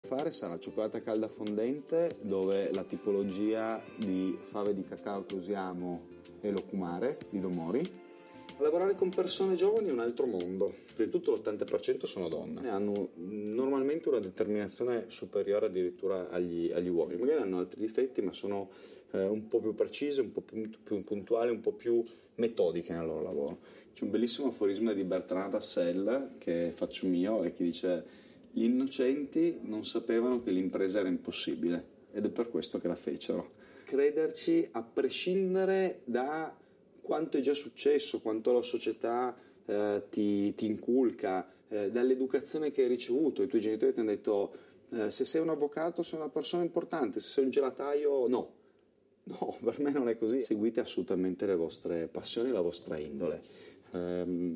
fare sarà cioccolata calda fondente, dove la tipologia di fave di cacao che usiamo è l'okumare di Domori. Lavorare con persone giovani è un altro mondo. Prima di tutto l'80% sono donne, hanno normalmente una determinazione superiore addirittura agli uomini, magari hanno altri difetti ma sono un po' più precise, un po' più puntuali, un po' più metodiche nel loro lavoro. C'è un bellissimo aforisma di Bertrand Russell che faccio mio e che dice: gli innocenti non sapevano che l'impresa era impossibile ed è per questo che la fecero. Crederci a prescindere da quanto è già successo, quanto la società ti inculca, dall'educazione che hai ricevuto. I tuoi genitori ti hanno detto se sei un avvocato sei una persona importante, se sei un gelataio no, per me non è così. Seguite assolutamente le vostre passioni, la vostra indole.